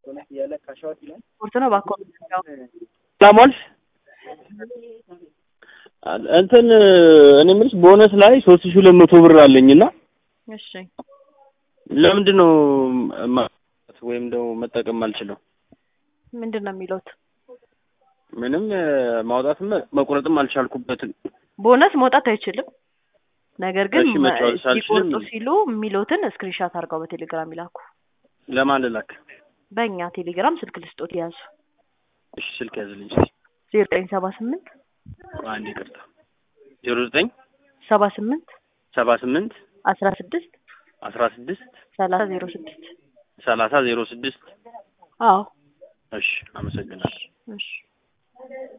ስፖርት ነው ባኮ ሰላም እንትን እኔ ምንስ ቦነስ ላይ 3200 ብር አለኝና እሺ ለምንድነው ወይም ደግሞ መጠቀም አልችልም? ምንድነው የሚሉት? ምንም ማውጣትም መቁረጥም አልቻልኩበትም። ቦነስ መውጣት አይችልም። ነገር ግን ሲቆርጡ እሺ ሲሉ የሚሉትን ስክሪንሾት አድርገው በቴሌግራም ይላኩ። ለማን ልላክ? በእኛ ቴሌግራም ስልክ ልስጦት ያዙ። እሺ ስልክ ያዝልኝ። 0978 አንዴ ይቅርታ 09 78 16 30 06 30 06 አዎ እሺ አመሰግናለሁ። እሺ